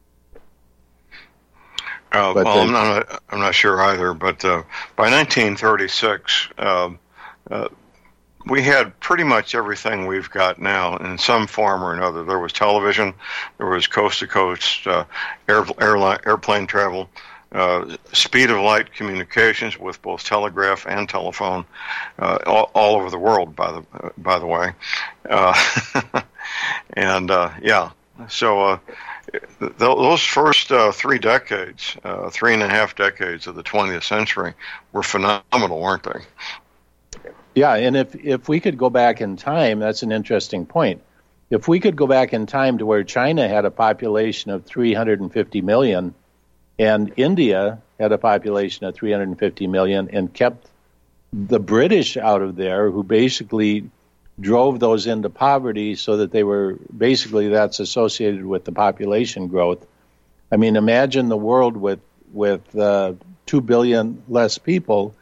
Uh, well, the, I'm not. I'm not sure either. But uh, by nineteen thirty-six, uh, uh, we had pretty much everything we've got now in some form or another. There was television, there was coast-to-coast uh, air, airline, airplane travel, uh, speed of light communications with both telegraph and telephone, uh, all, all over the world. By the uh, by the way, uh, and uh, yeah, so uh, th- those first uh, three decades, uh, three and a half decades of the twentieth century, were phenomenal, weren't they? Yeah, and if if we could go back in time, that's an interesting point. If we could go back in time to where China had a population of three hundred fifty million. And India had a population of three hundred fifty million and kept the British out of there, who basically drove those into poverty so that they were basically that's associated with the population growth. I mean, imagine the world with, with uh, two billion less people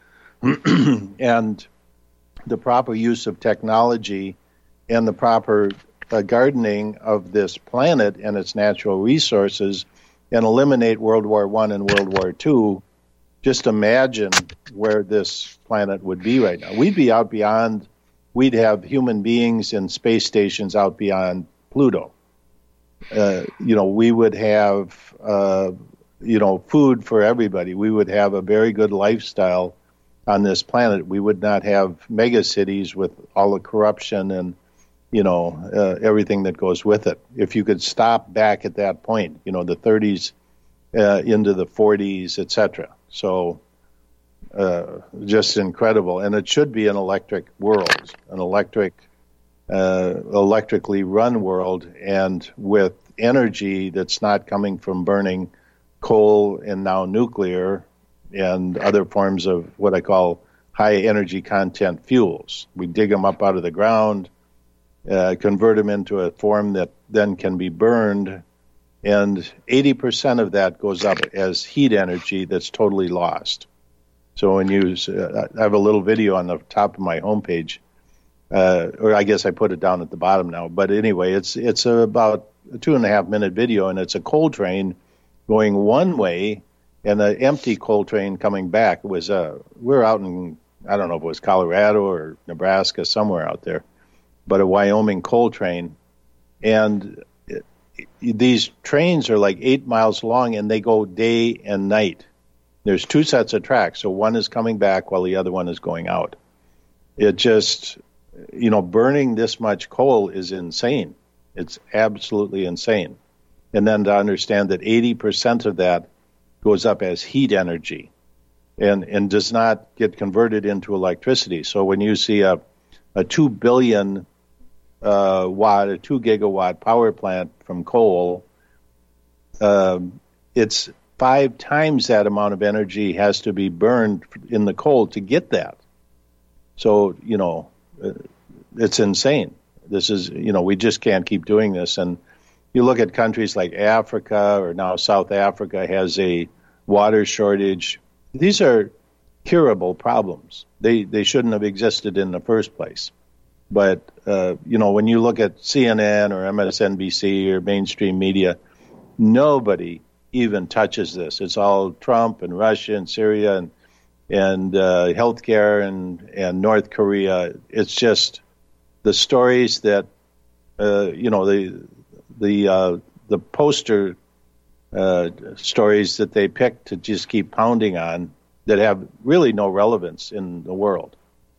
and the proper use of technology and the proper uh, gardening of this planet and its natural resources, and eliminate World War One and World War Two, just imagine where this planet would be right now. We'd be out beyond, we'd have human beings in space stations out beyond Pluto. Uh, you know, we would have, uh, you know, food for everybody. We would have a very good lifestyle on this planet. We would not have mega cities with all the corruption and, you know, uh, everything that goes with it. If you could stop back at that point, you know, the thirties uh, into the forties, et cetera. So uh, just incredible. And it should be an electric world, an electric, uh, electrically run world, and with energy that's not coming from burning coal and now nuclear and other forms of what I call high energy content fuels. We dig them up out of the ground, Uh, convert them into a form that then can be burned, and eighty percent of that goes up as heat energy that's totally lost. So when you, uh, I have a little video on the top of my homepage, uh, or I guess I put it down at the bottom now, but anyway, it's it's about a two and a half minute video, and it's a coal train going one way and an empty coal train coming back. It was, uh, we're out in, I don't know if it was Colorado or Nebraska, somewhere out there, but a Wyoming coal train. And it, it, these trains are like eight miles long, and they go day and night. There's two sets of tracks, so one is coming back while the other one is going out. It just, you know, burning this much coal is insane. It's absolutely insane. And then to understand that eighty percent of that goes up as heat energy and, and does not get converted into electricity. So when you see a, a two billion uh, watt, a two gigawatt power plant from coal, um, it's five times that amount of energy has to be burned in the coal to get that. So, you know, it's insane. This is, you know, we just can't keep doing this. And you look at countries like Africa, or now South Africa has a water shortage. These are curable problems. They they shouldn't have existed in the first place. But, uh, you know, when you look at C N N or M S N B C or mainstream media, nobody even touches this. It's all Trump and Russia and Syria and and uh, healthcare and, and North Korea. It's just the stories that, uh, you know, the the uh, the poster uh, stories that they pick to just keep pounding on that have really no relevance in the world.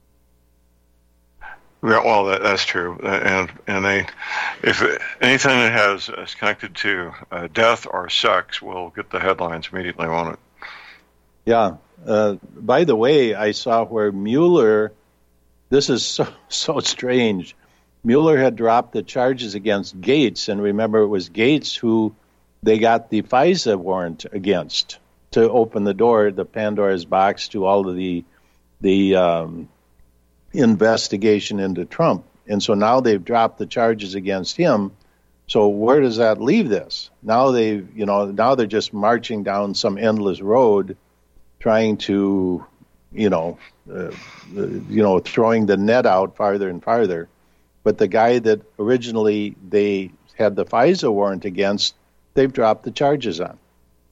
Yeah, well, that, that's true, and and they, if anything that has is connected to uh, death or sex, will get the headlines immediately, won't it? Yeah. Uh, by the way, I saw where Mueller. This is so so strange. Mueller had dropped the charges against Gates, and remember, it was Gates who they got the FISA warrant against to open the door, the Pandora's box, to all of the the. Um, investigation into Trump. And so now they've dropped the charges against him. So where does that leave this? Now they, you know, now they're just marching down some endless road trying to, you know, uh, you know, throwing the net out farther and farther. But the guy that originally they had the FISA warrant against, they've dropped the charges on.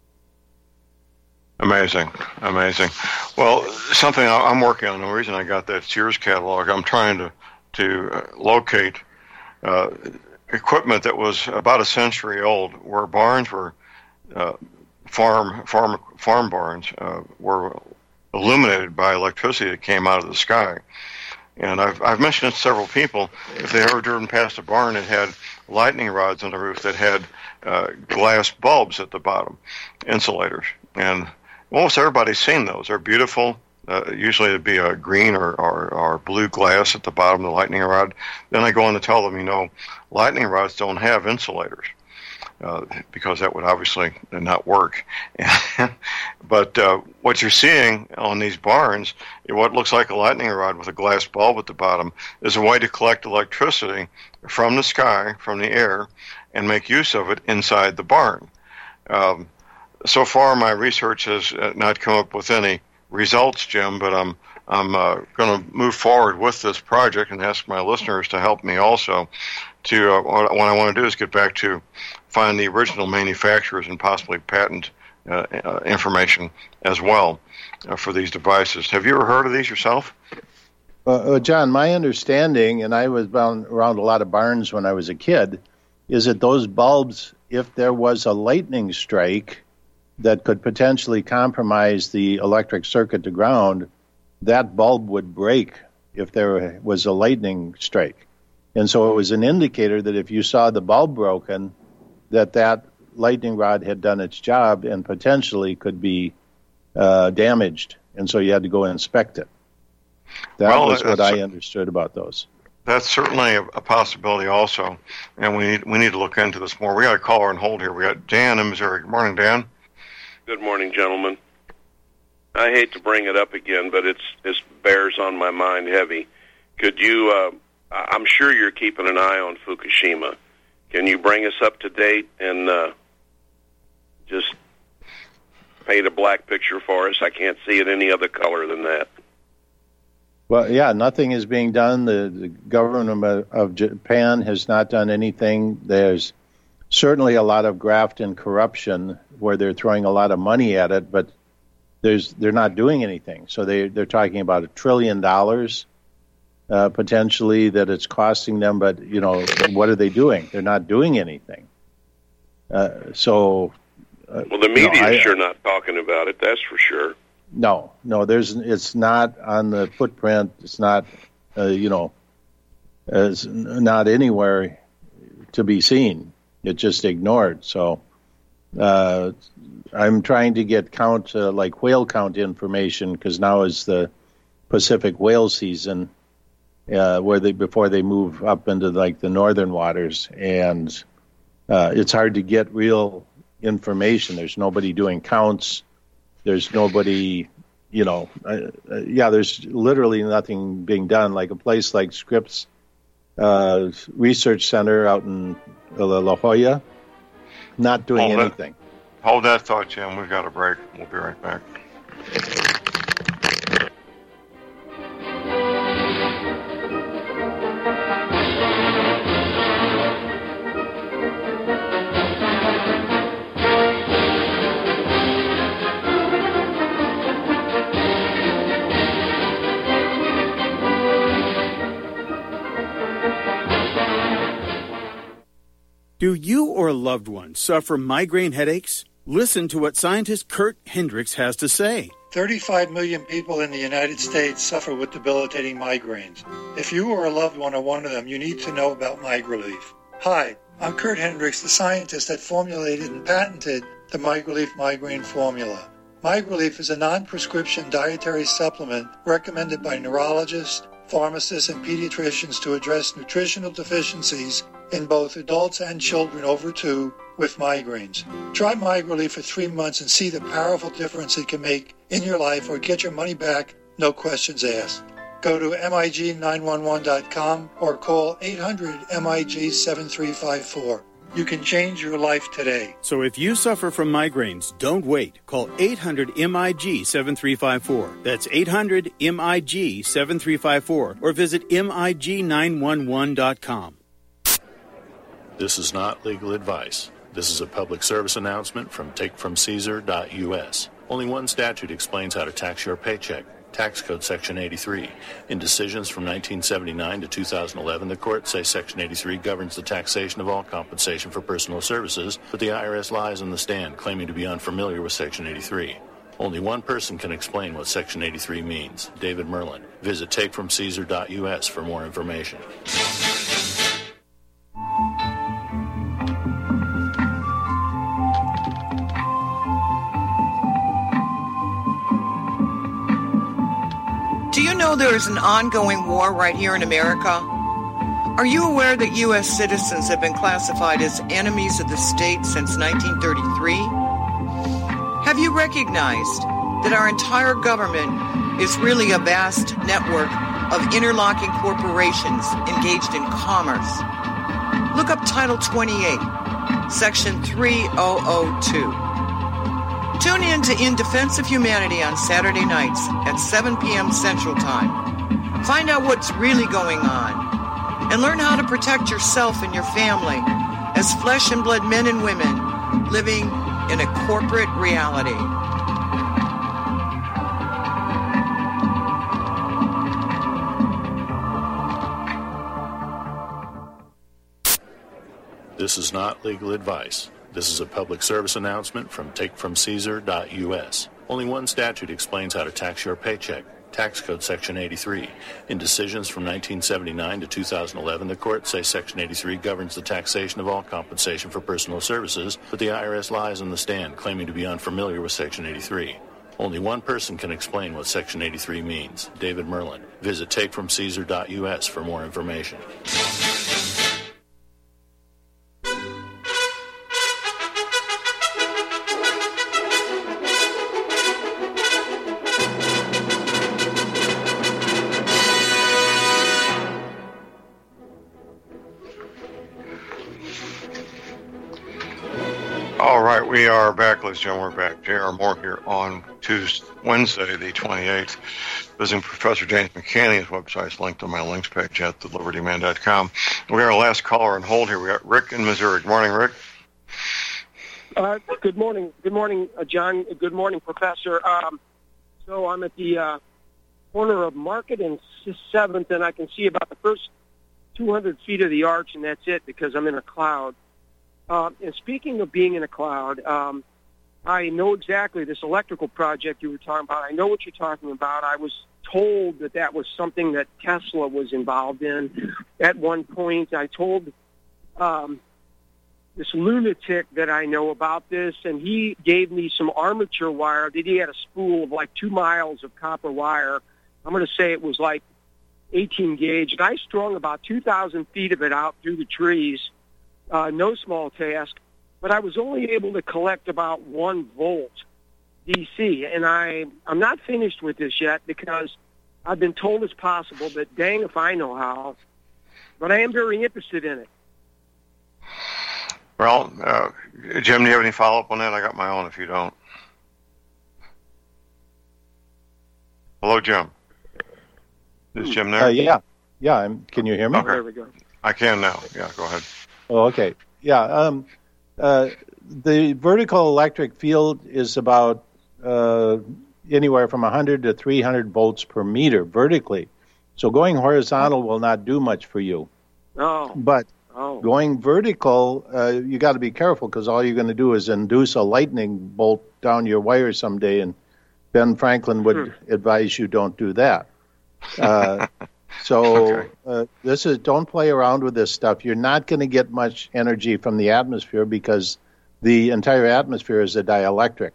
Amazing, amazing. Well, something I'm working on, the reason I got that Sears catalog, I'm trying to, to locate uh, equipment that was about a century old, where barns were, uh, farm farm farm barns uh, were illuminated by electricity that came out of the sky. And I've, I've mentioned it to several people. If they ever driven past a barn that had lightning rods on the roof that had uh, glass bulbs at the bottom, insulators. And almost everybody's seen those. They're beautiful. Uh, usually it'd be a green or, or, or blue glass at the bottom of the lightning rod. Then I go on to tell them, you know, lightning rods don't have insulators uh, because that would obviously not work. But uh, what you're seeing on these barns, what looks like a lightning rod with a glass bulb at the bottom, is a way to collect electricity from the sky, from the air, and make use of it inside the barn. Um, So far, my research has not come up with any results, Jim, but I'm I'm uh, going to move forward with this project and ask my listeners to help me also. To uh, what I want to do is get back to find the original manufacturers and possibly patent uh, uh, information as well uh, for these devices. Have you ever heard of these yourself? Uh, uh, John, my understanding, and I was bound around a lot of barns when I was a kid, is that those bulbs, if there was a lightning strike that could potentially compromise the electric circuit to ground, that bulb would break if there was a lightning strike. And so it was an indicator that if you saw the bulb broken, that that lightning rod had done its job and potentially could be uh, damaged. And so you had to go inspect it. That well, was what I understood about those. That's certainly a, a possibility also, and we need, we need to look into this more. We got a caller on hold here. We got Dan in Missouri. Good morning, Dan. Good morning, gentlemen. I hate to bring it up again, but it's it bears on my mind heavy. Could you, uh, I'm sure you're keeping an eye on Fukushima. Can you bring us up to date and uh, just paint a black picture for us? I can't see it any other color than that. Well, yeah, nothing is being done. The, the government of Japan has not done anything. There's certainly a lot of graft and corruption where they're throwing a lot of money at it, but there's they're not doing anything. So they, they're talking about a trillion dollars uh, potentially that it's costing them, but, you know, what are they doing? They're not doing anything. Uh, so... Uh, well, the media you know, is I, sure not talking about it, that's for sure. No, no, there's it's not on the footprint. It's not, uh, you know, it's not anywhere to be seen. It's just ignored. So uh, I'm trying to get count, uh, like whale count information, because now is the Pacific whale season, uh, where they before they move up into like the northern waters, and uh, it's hard to get real information. There's nobody doing counts. There's nobody, you know, uh, uh, yeah. There's literally nothing being done. Like a place like Scripps uh, Research Center out in La Jolla, not doing hold anything. That, hold that thought, Jim. We've got a break. We'll be right back. Do you or a loved one suffer migraine headaches? Listen to what scientist Kurt Hendricks has to say. thirty-five million people in the United States suffer with debilitating migraines. If you or a loved one are one of them, you need to know about MigraLief. Hi, I'm Kurt Hendricks, the scientist that formulated and patented the MigraLief migraine formula. MigraLief is a non-prescription dietary supplement recommended by neurologists, pharmacists, and pediatricians to address nutritional deficiencies in both adults and children over two with migraines. Try MigraLief for three months and see the powerful difference it can make in your life, or get your money back, no questions asked. Go to M I G nine one one dot com or call eight hundred M I G seven three five four. You can change your life today. So if you suffer from migraines, don't wait. Call eight hundred M I G seven three five four. That's eight hundred M I G seven three five four, or visit M I G nine one one dot com. This is not legal advice. This is a public service announcement from take from caesar dot U S. Only one statute explains how to tax your paycheck. Tax Code Section eighty-three. In decisions from nineteen seventy-nine to two thousand eleven, the courts say Section eighty-three governs the taxation of all compensation for personal services, but the I R S lies on the stand, claiming to be unfamiliar with Section eighty-three. Only one person can explain what Section eighty-three means, David Merlin. Visit take from caesar dot U S for more information. Do you know there is an ongoing war right here in America? Are you aware that U S citizens have been classified as enemies of the state since nineteen thirty-three? Have you recognized that our entire government is really a vast network of interlocking corporations engaged in commerce? Look up Title twenty-eight, Section three thousand two. Tune in to In Defense of Humanity on Saturday nights at seven p.m. Central Time. Find out what's really going on and learn how to protect yourself and your family as flesh and blood men and women living in a corporate reality. This is not legal advice. This is a public service announcement from take from caesar dot U S. Only one statute explains how to tax your paycheck. Tax Code Section eighty-three. In decisions from nineteen seventy-nine to two thousand eleven, the courts say Section eighty-three governs the taxation of all compensation for personal services, but the I R S lies on the stand, claiming to be unfamiliar with Section eighty-three. Only one person can explain what Section eighty-three means, David Merlin. Visit take from caesar dot U S for more information. All right, we are back, ladies and gentlemen. We're back. J R Moore here on Tuesday, Wednesday, the twenty-eighth. Visiting Professor James McCann. His website is linked on my links page at the liberty man dot com. We got our last caller on hold here. We got Rick in Missouri. Good morning, Rick. Uh, good morning. Good morning, uh, John. Good morning, Professor. Um, so I'm at the uh, corner of Market and seventh, and I can see about the first two hundred feet of the arch, and that's it because I'm in a cloud. Uh, and speaking of being in a cloud, um, I know exactly this electrical project you were talking about. I know what you're talking about. I was told that that was something that Tesla was involved in at one point. I told um, this lunatic that I know about this, and he gave me some armature wire. That he had a spool of like two miles of copper wire. I'm going to say it was like eighteen gauge, and I strung about two thousand feet of it out through the trees. Uh, no small task, but I was only able to collect about one volt D C, and I, I'm not finished with this yet because I've been told it's possible, but dang if I know how. But I am very interested in it. Well, uh, Jim, do you have any follow-up on that? I got my own if you don't. Hello, Jim. Is Jim there? Uh, yeah. Yeah, I'm, can you hear me? Okay. There we go. I can now. Yeah, go ahead. Oh, okay. Yeah. Um, uh, the vertical electric field is about uh, anywhere from one hundred to three hundred volts per meter vertically. So going horizontal will not do much for you. Oh. But oh. going vertical, uh, you got to be careful because all you're going to do is induce a lightning bolt down your wire someday, and Ben Franklin would Sure. advise you don't do that. Uh, so Okay. uh, this is don't play around with this stuff. You're not going to get much energy from the atmosphere because the entire atmosphere is a dielectric,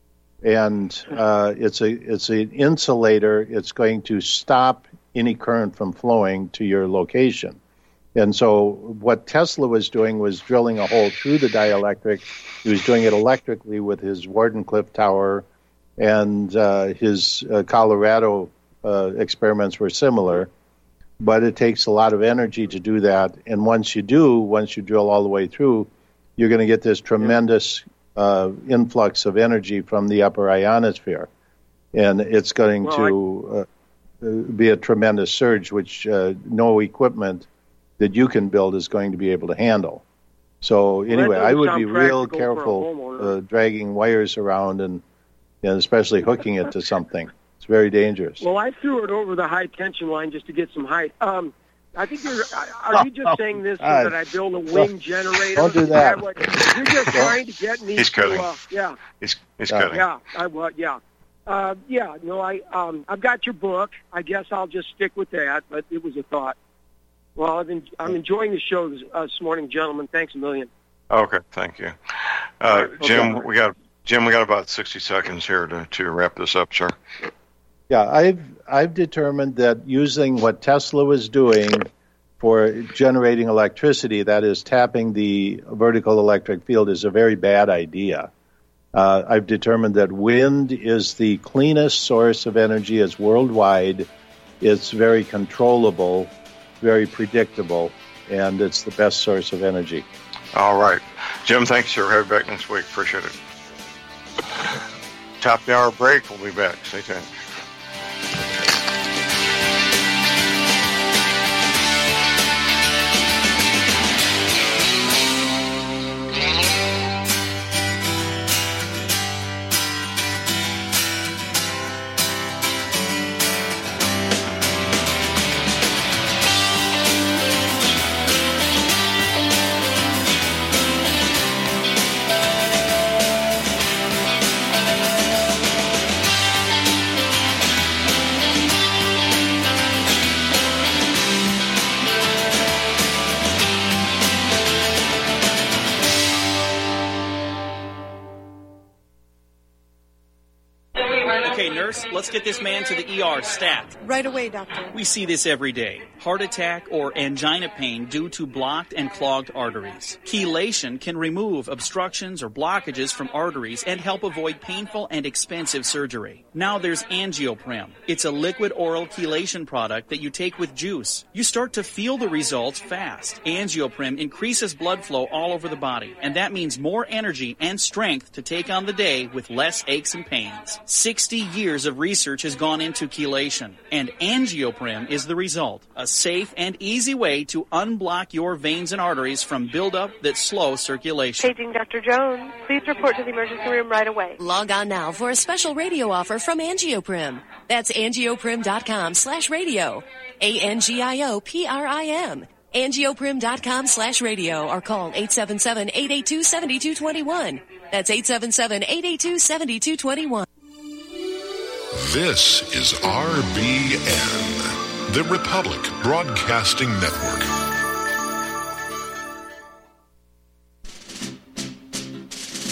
and uh, it's a it's an insulator. It's going to stop any current from flowing to your location. And so what Tesla was doing was drilling a hole through the dielectric. He was doing it electrically with his Wardenclyffe Tower, and uh, his uh, Colorado uh, experiments were similar. But it takes a lot of energy to do that. And once you do, once you drill all the way through, you're going to get this tremendous uh, influx of energy from the upper ionosphere. And it's going Well, to uh, be a tremendous surge, which uh, no equipment that you can build is going to be able to handle. So that anyway, I doesn't would sound be real practical for a careful homeowner. uh, dragging wires around and, and especially hooking it to something. It's very dangerous. Well, I threw it over the high tension line just to get some height. Um, I think you're. Are you just saying this so God. that I build a wing generator? Don't do Is that. what, you're just trying to get me He's to. kidding. Uh, yeah. He's he's Yeah. kidding. Yeah. I well, yeah. Uh, yeah. No, I. Um, I've got your book. I guess I'll just stick with that. But it was a thought. Well, I've been, I'm enjoying the show this, uh, this morning, gentlemen. Thanks a million. Okay, thank you, uh, Okay. Jim. We got Jim. We got about sixty seconds here to to wrap this up, sir. Yeah, I've I've determined that using what Tesla was doing for generating electricity, that is tapping the vertical electric field, is a very bad idea. Uh, I've determined that wind is the cleanest source of energy. It's worldwide. It's very controllable, very predictable, and it's the best source of energy. All right, Jim. Thanks, sir. Have you back next week. Appreciate it. Top of the hour break. We'll be back. Stay tuned. Okay, nurse, let's get this man to the E R stat. Right away, doctor. We see this every day. Heart attack or angina pain due to blocked and clogged arteries. Chelation can remove obstructions or blockages from arteries and help avoid painful and expensive surgery. Now there's Angioprim. It's a liquid oral chelation product that you take with juice. You start to feel the results fast. Angioprim increases blood flow all over the body, and that means more energy and strength to take on the day with less aches and pains. sixty years of research has gone into chelation, and Angioprim is the result. A safe and easy way to unblock your veins and arteries from buildup that slow circulation. Paging Doctor Jones. Please report to the emergency room right away. Log on now for a special radio offer from Angioprim. That's angioprim.com slash radio. A N G I O P R I M. angioprim.com slash radio or call eight seven seven, eight eight two, seven two two one. That's eight seven seven, eight eight two, seven two two one. This is R B N, the Republic Broadcasting Network.